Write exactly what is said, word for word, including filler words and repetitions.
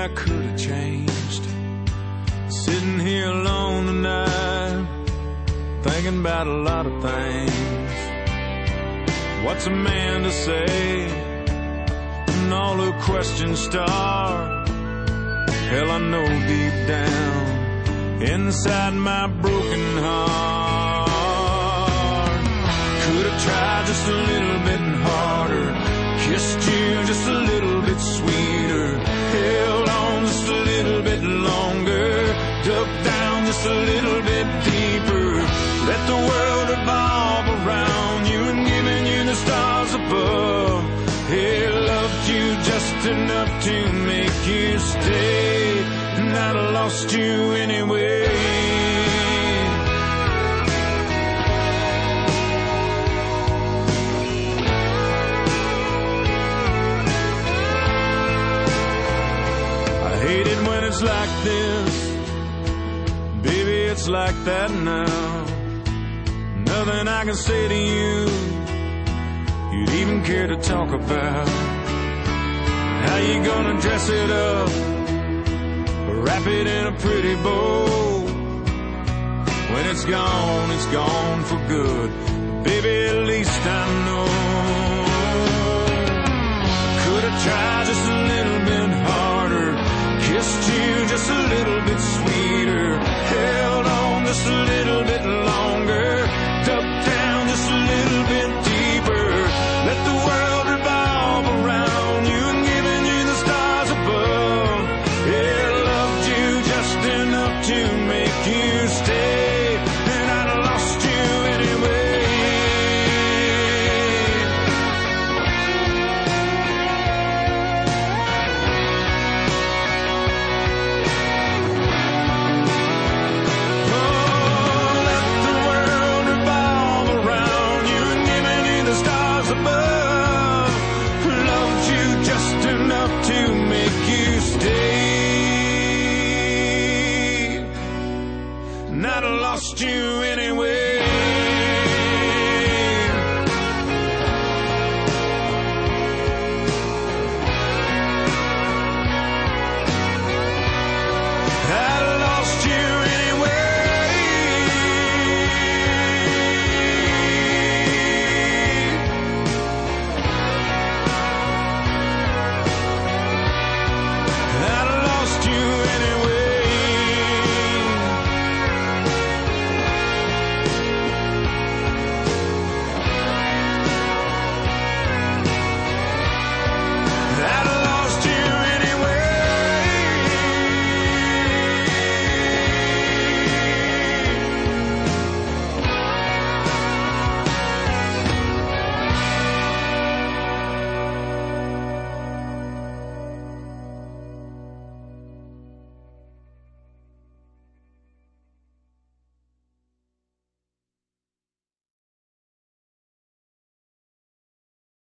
I could have changed. Sitting here alone tonight, thinking about a lot of things. What's a man to say when all the questions start? Hell, I know deep down inside my broken heart, could have tried just a little bit harder, kissed you just a little bit sweeter, held on just a little bit longer, dug down just a little bit deeper, let the world revolve around you and given you the stars above. Hey, loved you just enough to make you stay, and I'd have lost you anyway. I hate it when it's like this, baby, it's like that now. Nothing I can say to you you'd even care to talk about. How you gonna dress it up, wrap it in a pretty bow? When it's gone, it's gone for good. Baby, at least I know. Could have tried just a little bit harder, kissed you just a little bit sweeter, held on just a little bit longer, dug down just a little bit deeper, let the world revolve around you and given you the stars above. Yeah, loved you just enough to make you stay, and I'd have lost you anyway. Lost you anyway. I lost you anyway. I lost you anyway.